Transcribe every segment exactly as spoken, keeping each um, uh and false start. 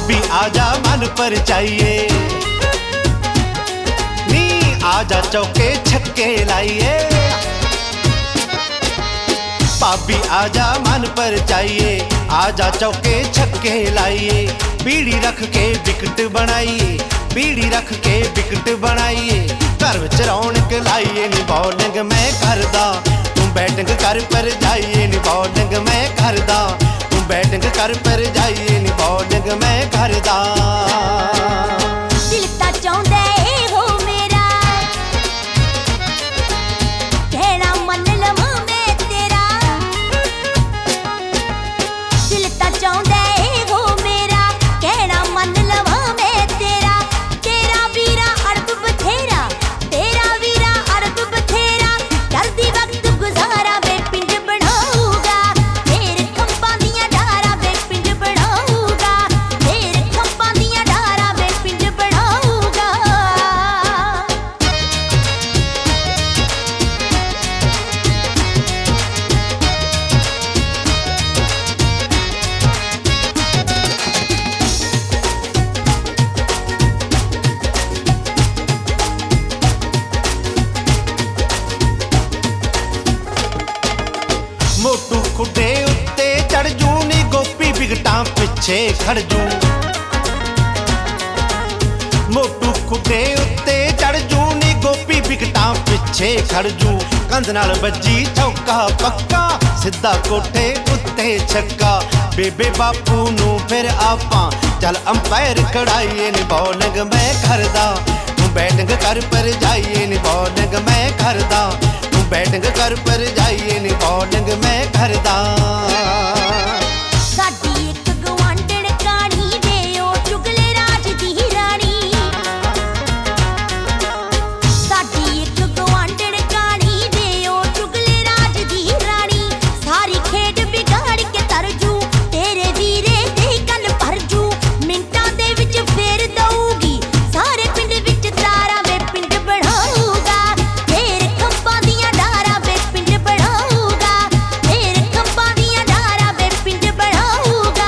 भाभी आजा मन पर चाहिए नी आजा चौके छक्के लाइए भाभी आजा मन पर चाहिए आजा चौके छक्के लाइए बीड़ी रख के विकट बनाइए बीड़ी रख के विकट बनाइए घर विच रौनक लाइए नी बॉलिंग मैं करदा तू बैटिंग कर पर जाइए नी बॉलिंग मैं करदा तू बैटिंग कर पर जाइए नी बॉलिंग मैं करदा दिल ता चाहुंदा ए हो मेरा कहना मन लवां मैं तेरा दिल ता चाहुंदा ए हो मेरा कहना मन लवां मैं तेरा तेरा वीरा अड़ब बथेरा तेरा वीरा अड़ब बथेरा करदी वक्त गुजारा वे पिंड बनाऊगा तेरे खंभां दियां डारा वे पिंड बनाऊगा तेरे खंभां दियां डारा वे पिंड बनाऊगा मोटू खुडे उत्ते चढ़ जू नी गोपी बिगटां पिछे खड़ जू मोटू खुडे उत्ते चढ़ जू नी गोपी बिगटां पिछे खड़ जू कंध नाल बज्जी चौका पक्का सिद्धा कोठे उत्ते छक्का बेबे बापू नू फिर आपां चल अंपायर खड़ाइए नी बॉलिंग मैं करदा तू बैटिंग कर पर जाइए नी बॉलिंग मैं करदा बैटिंग कर पर जाइए नी बॉलिंग मैं करदा साडी एक गवांढण काणी वे ओ चुगले राज दी रानी साडी एक गवांढण काणी वे ओ चुगले राज दी रानी सारी खेड बिगाड़ के तरजू तेरे वीरे दे कल भरजू मिंटां दे विच फेर दऊगी सारे पिंड विच तारा वे पिंड बनाऊगा तेरे खंभां दियां डारा वे पिंड बनाऊगा तेरे खंभां दियां डारा वे पिंड बनाऊगा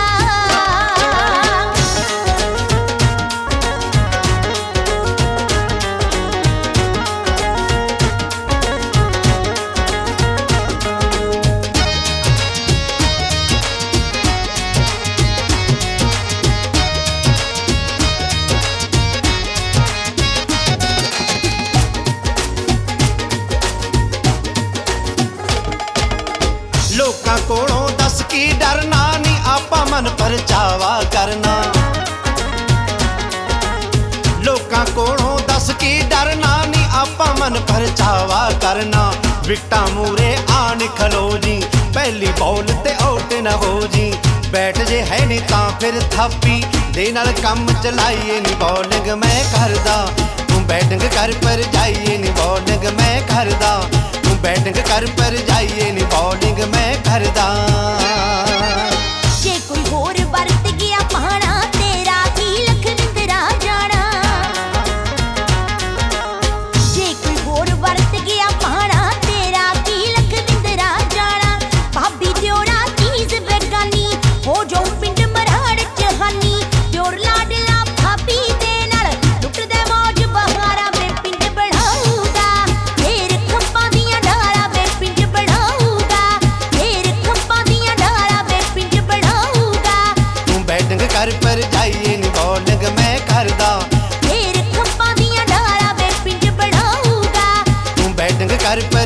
लोकां कोलों दस की डरना नी आपा मन परचावा करना लोकां कोलों दस की डरना नी आपा मन परचावा करना विकटां मूरे आन खलो जी पहली बॉल ते आउट न हो जी बैठ जे है नी तां फिर थापी दे नाल कम चलाइए नी बॉलिंग मैं करदा तू बैटिंग कर पर जाइए नी बॉलिंग मैं करदा बैटिंग कर पर जाइए नी बॉलिंग मैं करदा जे कोई होर वरत गया पाना तेरा की लख निंदरा जाना जे कोई होर वरत गया पाना तेरा की लख निंदरा जाना भाभी दियोरा चीज बेगानी हो जो पिंड मराड़ च हानी दियोर लाडला भाभी दे नाल लुटदे मौज बहारा वे पिंड बनाऊगा तेरे खंभां दियां डारा वे पिंड बनाऊगा तेरे खंभां दियां डारा वे पिंड बनाऊगा तू बैटिंग कर पर जाइए नी बॉलिंग मैं करदा तेरे खंभां दियां डारा वे पिंड बनाऊगा तू बैटिंग कर पर